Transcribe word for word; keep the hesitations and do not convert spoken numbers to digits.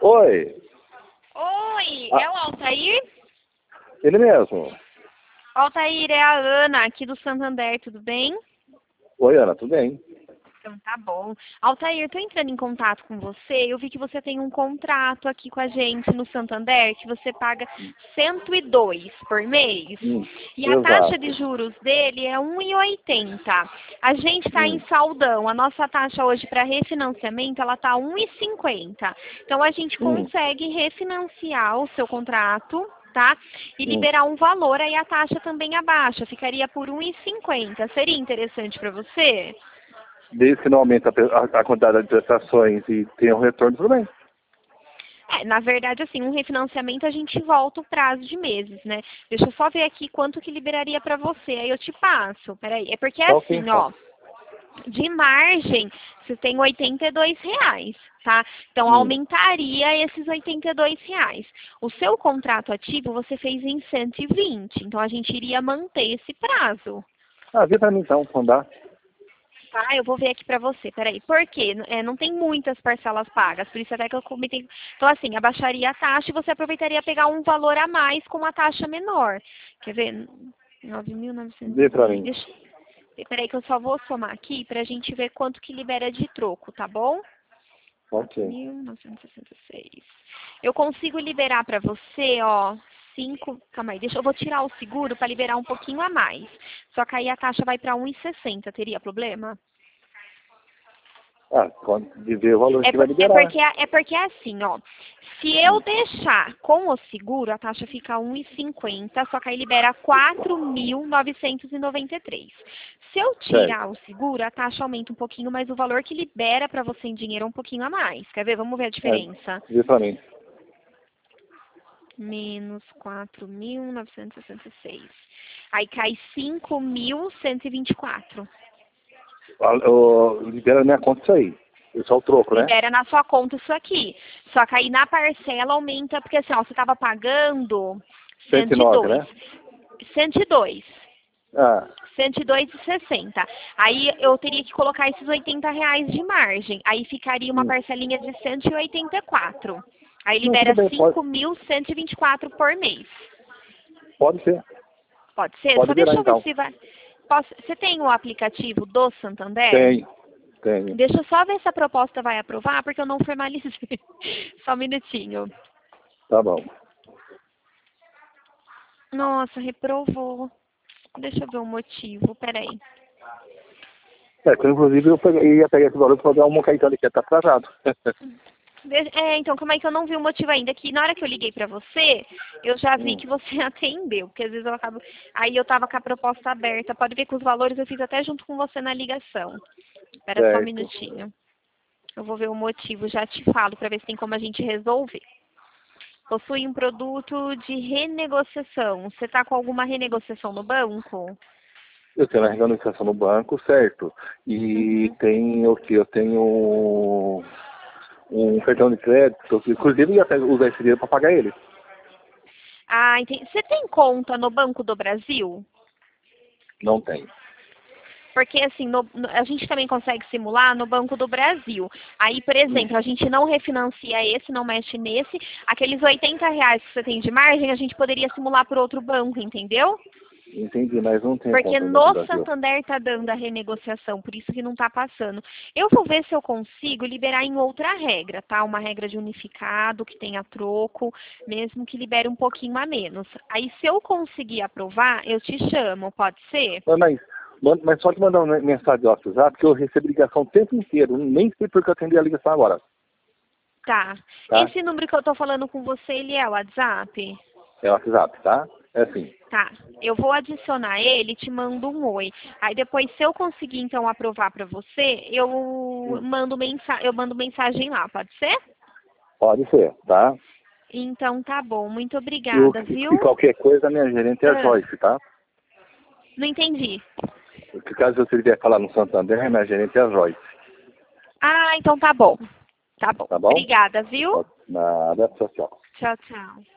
Oi. Oi, Ah, é o Altair? ele mesmo. Altair, é a Ana, aqui do Santander, tudo bem? Oi, Ana, tudo bem? Então tá bom. Altair, eu tô entrando em contato com você, eu vi que você tem um contrato aqui com a gente no Santander, que você paga cento e dois por mês. Hum, E a taxa de exato. juros dele é um e oitenta. A gente está em Hum, saldão. A nossa taxa hoje para refinanciamento, ela tá um e cinquenta. Então a gente hum, consegue refinanciar o seu contrato, tá? E hum. liberar um valor, aí a taxa também abaixa, ficaria por um e cinquenta. Seria interessante para você? Desde que não aumenta a, pe- a- a quantidade de prestações e tenha um retorno, tudo bem. É, na verdade, assim, um refinanciamento a gente volta o prazo de meses, né? Deixa eu só ver aqui quanto que liberaria para você, aí eu te passo. Peraí, é porque é Tá ok, assim, então. ó, de margem você tem oitenta e dois reais, tá? Então Hum. aumentaria esses oitenta e dois reais. O seu contrato ativo você fez em cento e vinte, então a gente iria manter esse prazo. Ah, vê pra mim então, quando dá. Tá, eu vou ver aqui pra você, peraí. Por quê? É, não tem muitas parcelas pagas, por isso até que eu comentei. Então, assim, abaixaria a taxa e você aproveitaria pegar um valor a mais com uma taxa menor. Quer ver? nove mil novecentos Vê pra e... mim. Deixa... Peraí que eu só vou somar aqui pra gente ver quanto que libera de troco, tá bom? Ok. mil novecentos e sessenta e seis. Eu consigo liberar pra você, ó, cinco. Calma aí, deixa eu vou tirar o seguro pra liberar um pouquinho a mais. Só que aí a taxa vai pra um e sessenta, teria problema? Ah, quando de ver o valor É, que vai por- é liberar. porque, é porque é assim, ó. Se eu Hum. deixar com o seguro, a taxa fica um e cinquenta, só que aí libera quatro mil novecentos e noventa e três. Se eu tirar Certo. o seguro, a taxa aumenta um pouquinho, mas o valor que libera para você em dinheiro é um pouquinho a mais. Quer ver? Vamos ver a É, diferença. vê pra mim. Menos quatro mil novecentos e sessenta e seis. Aí cai cinco mil cento e vinte e quatro. Ah, ô, libera na minha conta isso aí. É só o troco, né? Libera na sua conta isso aqui. Só que aí na parcela aumenta, porque assim, ó, você estava pagando cento e cento e nove, dois. né? cento e dois. Ah, cento e dois e sessenta. Aí eu teria que colocar esses oitenta reais de margem. Aí ficaria uma hum. parcelinha de cento e oitenta e quatro. Aí Não, tudo libera bem, pode, cinco mil cento e vinte e quatro por mês. pode ser. Pode ser? Pode Só liberar deixa eu ver então. se vai. Posso... Você tem o aplicativo do Santander? Tem, tem. Deixa eu só ver se a proposta vai aprovar, porque eu não formalizei. Só um minutinho. Tá bom. Nossa, reprovou. Deixa eu ver o motivo, peraí. É, que, inclusive eu peguei, ia pegar esse valor para dar uma Caetano que tá atrasado. De- É, então, como é que eu não vi o motivo ainda? Que na hora que eu liguei pra você, eu já vi Hum, que você atendeu, porque às vezes eu acabo... Aí eu tava com a proposta aberta, pode ver que os valores eu fiz até junto com você na ligação. Espera só um certo. minutinho. Eu vou ver o motivo, já te falo, pra ver se tem como a gente resolver. Possui um produto de renegociação. Você tá com alguma renegociação no banco? Eu tenho a regularização no banco, certo. E Uhum. tem o que? Eu tenho um, um cartão de crédito, que inclusive eu ia pe- usar esse dinheiro para pagar ele. Ah, entendi. Você tem conta no Banco do Brasil? Não tem. Porque, assim, no- no- a gente também consegue simular no Banco do Brasil. Aí, por Hum, exemplo, a gente não refinancia esse, não mexe nesse. Aqueles oitenta reais que você tem de margem, a gente poderia simular por outro banco, entendeu? entendi, mas não tem Porque conta no Banco do no Brasil. Santander tá dando a renegociação, por isso que não tá passando. Eu vou ver se eu consigo liberar em outra regra, tá? Uma regra de unificado, que tenha troco, mesmo que libere um pouquinho a menos. Aí, se eu conseguir aprovar, eu te chamo, pode ser? Mas, mas, manda- mas só que mandar uma mensagem do WhatsApp, porque eu recebo ligação o tempo inteiro. Nem sei porque eu atendi a ligação agora. Tá. Tá? Esse número que eu tô falando com você, ele é o WhatsApp? É o WhatsApp, tá? É assim. Tá. Eu vou adicionar ele e te mando um oi. Aí depois, se eu conseguir, então, aprovar pra você, eu Hum, mando, mensa eu mando mensagem lá, pode ser? pode ser, tá? Então tá bom. Muito E, o, obrigada, e viu? qualquer coisa, a minha gerente é a Ah, Joyce, tá? não entendi. Porque caso você vier falar no Santander, minha gerente é a Joyce. Ah, então tá bom. Tá bom. Tá bom? Obrigada, viu? Nada, tchau, tchau. Tchau, tchau.